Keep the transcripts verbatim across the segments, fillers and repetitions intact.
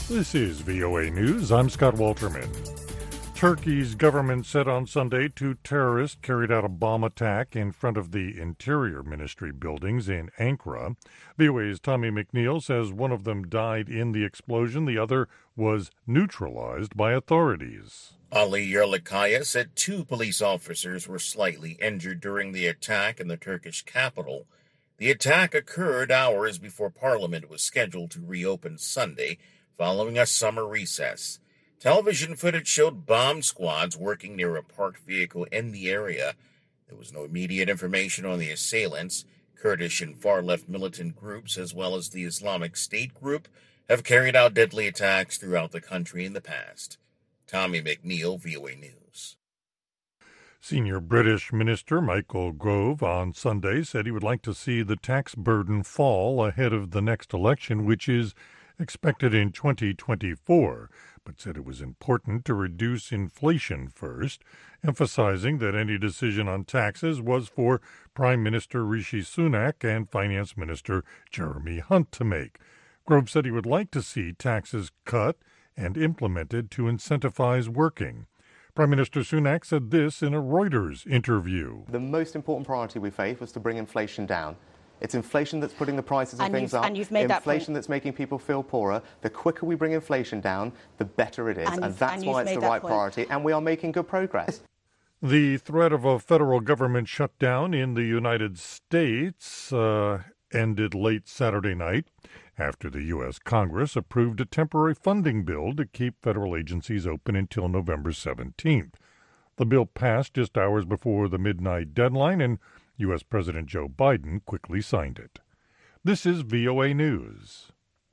This is V O A News. I'm Scott Walterman. Turkey's government said on Sunday two terrorists carried out a bomb attack in front of the Interior Ministry buildings in Ankara. V O A's Tommy McNeil says one of them died in the explosion. The other was neutralized by authorities. Ali Yerlikaya said two police officers were slightly injured during the attack in the Turkish capital. The attack occurred hours before Parliament was scheduled to reopen Sunday, following a summer recess. Television footage showed bomb squads working near a parked vehicle in the area. There was no immediate information on the assailants. Kurdish and far-left militant groups, as well as the Islamic State group, have carried out deadly attacks throughout the country in the past. Tommy McNeil, V O A News. Senior British Minister Michael Gove on Sunday said he would like to see the tax burden fall ahead of the next election, which is expected in twenty twenty-four, but said it was important to reduce inflation first, emphasizing that any decision on taxes was for Prime Minister Rishi Sunak and Finance Minister Jeremy Hunt to make. Grove said he would like to see taxes cut and implemented to incentivize working. Prime Minister Sunak said this in a Reuters interview. The most important priority we face was to bring inflation down. It's inflation that's putting the prices of and things you've, up. And you've made inflation that that's making people feel poorer. The quicker we bring inflation down, the better it is. And, and that's and why it's the right point. priority. And we are making good progress. The threat of a federal government shutdown in the United States uh, ended late Saturday night after the U S Congress approved a temporary funding bill to keep federal agencies open until November seventeenth. The bill passed just hours before the midnight deadline, and U S President Joe Biden quickly signed it. This is V O A News.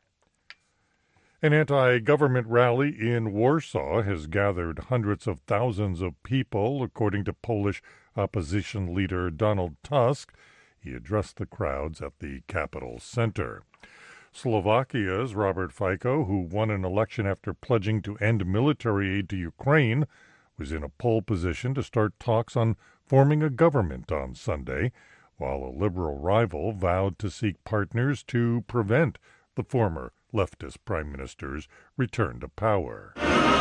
An anti-government rally in Warsaw has gathered hundreds of thousands of people, according to Polish opposition leader Donald Tusk. He addressed the crowds at the capital center. Slovakia's Robert Fico, who won an election after pledging to end military aid to Ukraine, was in a pole position to start talks on forming a government on Sunday, while a liberal rival vowed to seek partners to prevent the former leftist prime minister's return to power.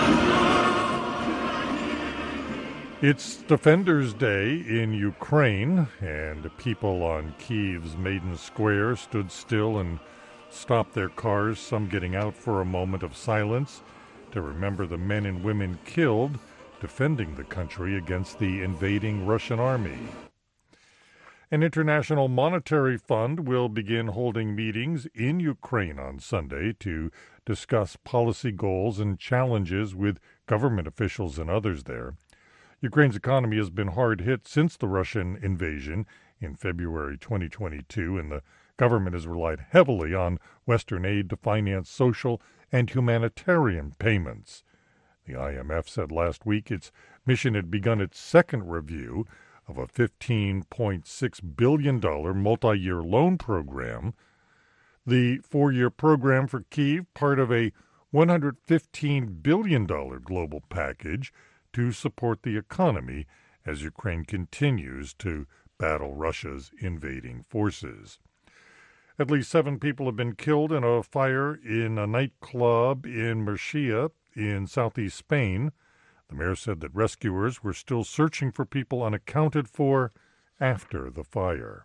It's Defenders Day in Ukraine, and people on Kyiv's Maidan Square stood still and stopped their cars, some getting out for a moment of silence to remember the men and women killed defending the country against the invading Russian army. An International Monetary Fund will begin holding meetings in Ukraine on Sunday to discuss policy goals and challenges with government officials and others there. Ukraine's economy has been hard hit since the Russian invasion in February twenty twenty-two, and the government has relied heavily on Western aid to finance social and humanitarian payments. The I M F said last week its mission had begun its second review of a fifteen point six billion dollars multi-year loan program. The four-year program for Kyiv, part of a one hundred fifteen billion dollars global package to support the economy as Ukraine continues to battle Russia's invading forces. At least seven people have been killed in a fire in a nightclub in Murcia in southeast Spain. The mayor said that rescuers were still searching for people unaccounted for after the fire.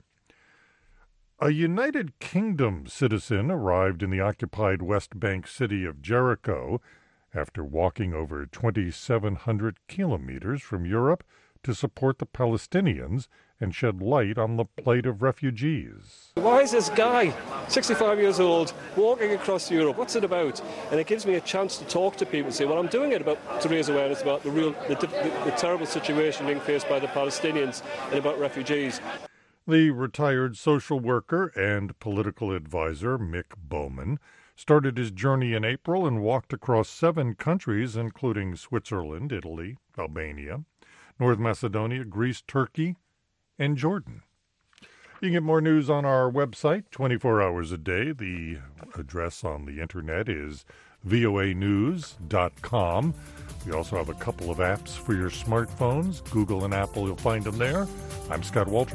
A United Kingdom citizen arrived in the occupied West Bank city of Jericho after walking over twenty-seven hundred kilometers from Europe to support the Palestinians and shed light on the plight of refugees. Why is this guy, sixty-five years old, walking across Europe? What's it about? And it gives me a chance to talk to people and say, well, I'm doing it about to raise awareness about the real, the, the, the terrible situation being faced by the Palestinians and about refugees. The retired social worker and political advisor Mick Bowman started his journey in April and walked across seven countries, including Switzerland, Italy, Albania, North Macedonia, Greece, Turkey, and Jordan. You can get more news on our website twenty-four hours a day. The address on the internet is V O A news dot com. We also have a couple of apps for your smartphones. Google and Apple, you'll find them there. I'm Scott Walter.